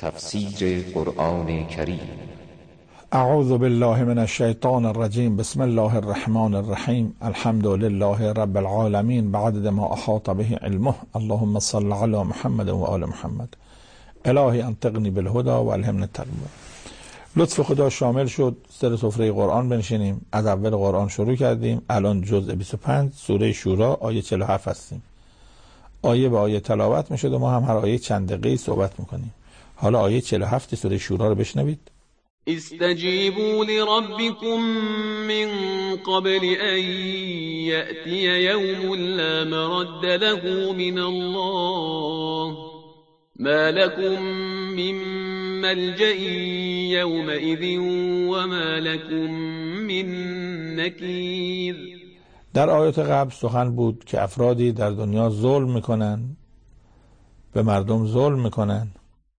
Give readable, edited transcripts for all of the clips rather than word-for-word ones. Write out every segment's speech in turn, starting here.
تفسیر قرآن کریم. اعوذ بالله من الشیطان الرجیم. بسم الله الرحمن الرحیم. الحمد لله رب العالمین بعدد ما احاط به علمه. اللهم صل علی محمد و آل محمد. الهی انطقنی بالهدى و الهمنی التقوی. لطف خدا شامل شد سر سفره قرآن بنشینیم. از اول قرآن شروع کردیم. الان جزء 25 سوره شورا آیه 47 هستیم. آیه به آیه تلاوت میشد و ما هم هر آیه چند دقیقه صحبت میکنیم. حالا آیه 47 سوره شورا رو بشنوید. استجیبوا لربکم من قبل ان یأتی یوم لا مرد له من الله ما لكم من ملجأ یومئذ وما لكم من نکیر. در آیات قبل سخن بود که افرادی در دنیا ظلم میکنن، به مردم ظلم میکنن.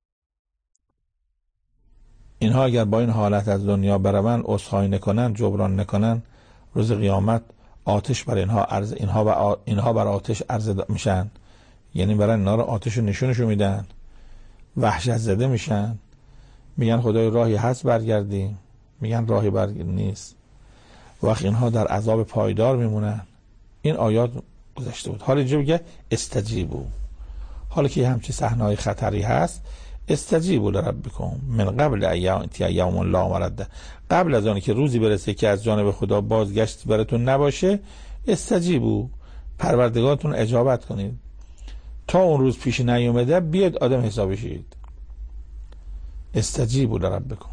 اینها اگر با این حالت از دنیا بروند، عذرخواهی نکنن، جبران نکنن، روز قیامت آتش بر اینها بر آتش عرضه میشن. یعنی برای اینها رو آتش نشونشو میدن، وحشت زده میشن، میگن خدای راهی هست برگردیم، میگن راهی نیست. وقت اینها در عذاب پایدار میمونن. این آیات گذشته بود. حالا اینجا میگه استجیبوا. حالا که همچی صحنه‌های خطری هست، استجیبوا لربکم من قبل ان یأتی یوم لا مرد. قبل از آنکه روزی برسه که از جانب خدا بازگشت براتون نباشه، استجیبوا، پروردگارتون اجابت کنید. تا اون روز پیش نیومده بیاد آدم حساب شید. استجیبوا لربکم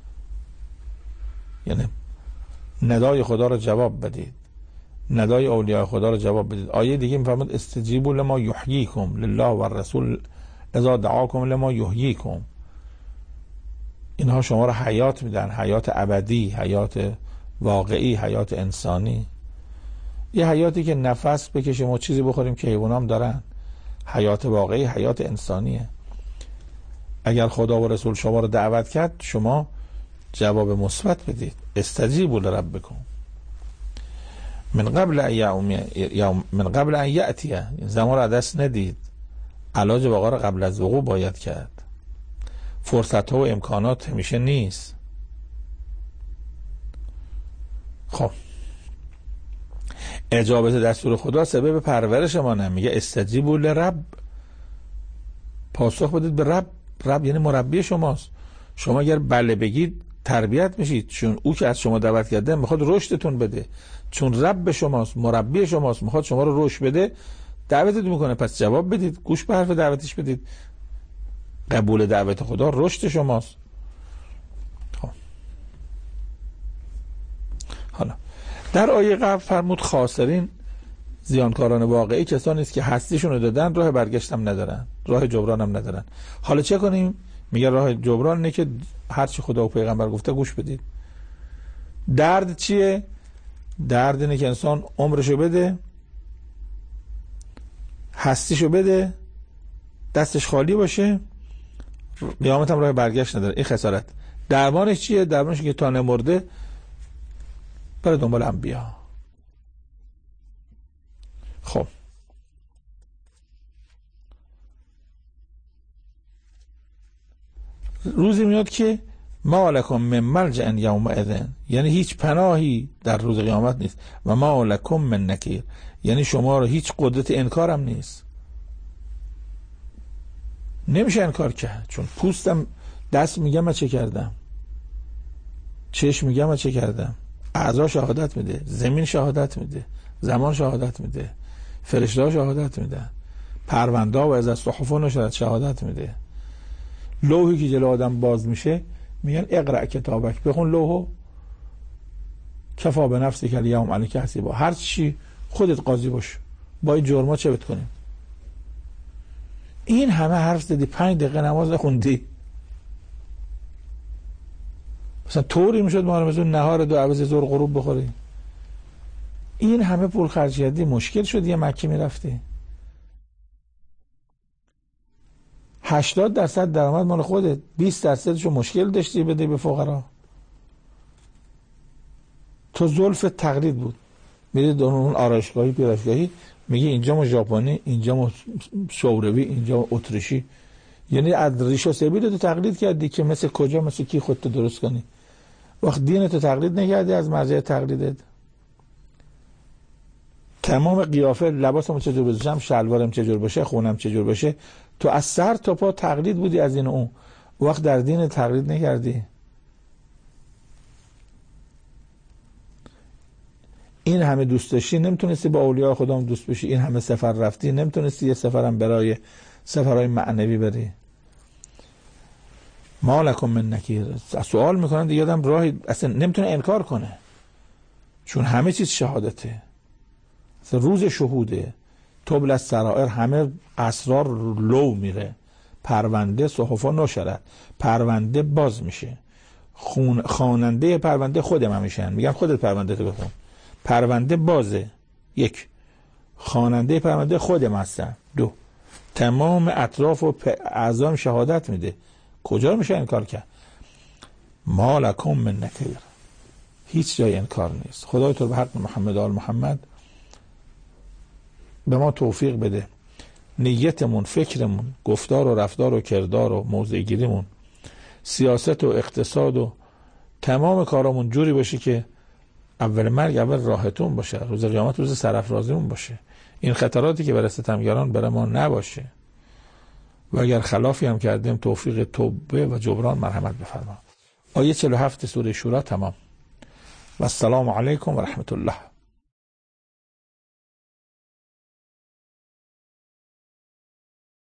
یعنی ندای خدا رو جواب بدید، ندای اولیاء خدا رو جواب بدید. آیه دیگه میفرماد استجیبوا لما یحییکم لله و الرسول اذا دعاکم لما یحییکم. اینها شما رو حیات میدن، حیات ابدی، حیات واقعی، حیات انسانی. یه حیاتی که نفس بکشیم و چیزی بخوریم که حیوانام دارن. حیات واقعی، حیات انسانیه. اگر خدا و رسول شما رو دعوت کرد، شما جواب مثبت بدید. استجیبوا لربکم من قبل ان یأتی. زمان رو دست ندید. علاج واقعا رو قبل از وقوع باید کرد. فرصت ها و امکانات همیشه نیست. خب اجابت دستور خدا سبب پرورش ما نمیگه. استجیبوا لرب، پاسخ بدید به رب. رب یعنی مربی شماست. شما اگر بله بگید تربیت میشید، چون او که از شما دعوت کرده میخواد رشدتون بده. چون رب شماست، مربی شماست، میخواد شما رو رشد بده، دعوتت میکنه. پس جواب بدید، گوش به حرف دعوتش بدید. قبول دعوت خدا رشد شماست. خب حالا در آیه قبل فرمود خاسرین، زیانکاران واقعی کسانی است که هستیشون رو دادن، راه برگشتم ندارن، راه جبران هم ندارن. حالا چه کنیم؟ میگه راه جبران اینه که هر چی خدا و پیغمبر گفته گوش بدید. درد چیه؟ درد اینه که انسان عمرشو بده، هستیشو بده، دستش خالی باشه، قیامت هم راه برگشت نداره. این خسارت. درمانش چیه؟ درمانش که تا نمرده بره دنبال انبیا. خب روزی میاد که ما لکم من ملجأ یومئذ، یعنی هیچ پناهی در روز قیامت نیست. و ما لکم من نکیر، یعنی شما رو هیچ قدرت انکارم نیست. نمیشه انکار کرد. چون پوستم، دست میگم من چه کردم، چشم میگم من چه کردم، اعضا شهادت میده، زمین شهادت میده، زمان شهادت میده، فرشته ها شهادت میدن، پرونده و از صحف نشرت شهادت میده. لوحی که جلو آدم باز میشه میگن اقرأ کتابک، بخون لوحو، کفا به نفسی که الیوم علیک حسیبا. هر چی خودت قاضی باش، با این جرما چه بتکنیم. این همه حرف زدی، 5 دقیقه نماز خوندی، مثلا طوری میشد ما مثلا نهار 2 عوض ظهر غروب بخوری. این همه پول خرج کردی، مشکل شد یه مکه میرفتی. 80% درآمد مال خودت، 20%شو مشکل داشتی بده به فقرا. تو زلف تقلید بود، میری در اون آرایشگاهی پیراشگاهی میگی اینجا ما ژاپنی، اینجا ما شوروی، اینجا ما اتریشی. یعنی از ریش و سبیل تو تقلید کردی که مثل کجا، مثل کی خودتو درست کنی؟ وقت دینتو تقلید نکردی از مرجع تقلیدت. تمام قیافه، لباسم چجور بزنم، شلوارم چجور باشه، خونم چجور باشه، تو از سر تا پا تقلید بودی از این اون. وقت در دین تقلید نکردی. این همه دوست داشتی نمیتونستی با اولیاء خودم دوست بشی، این همه سفر رفتی نمیتونستی یه سفرم برای سفرهای معنوی بری. ما لکم من نکیر. سوال میکنن دیگه آدم راهی اصلا نمیتونه انکار کنه، چون همه چیز شهادته، روز شهوده، تبل از سرائر، همه اسرار لو میره، پرونده صحفا نشرد، پرونده باز میشه، خواننده پرونده خودم همیشن، میگم خودت پرونده تو بخون، پرونده بازه، یک، خواننده پرونده خودم هستم، دو، تمام اطراف و اعضام شهادت میده. کجا میشه انکار کرد؟ ما لکم من نکیر. هیچ جای انکار نیست. خدای تو به حق محمد آل محمد به ما توفیق بده نیتمون، فکرمون، گفتار و رفتار و کردار و موضع گیریمون، سیاست و اقتصاد و تمام کارامون جوری باشه که اول مرگ اول راحتون باشه، روز قیامت روز سرافرازیمون باشه، این خطراتی که برای ستمگران برای ما نباشه، و اگر خلافی هم کردیم توفیق توبه و جبران مرحمت بفرما. آیه 47 سوره شورا تمام. و السلام علیکم و رحمت الله.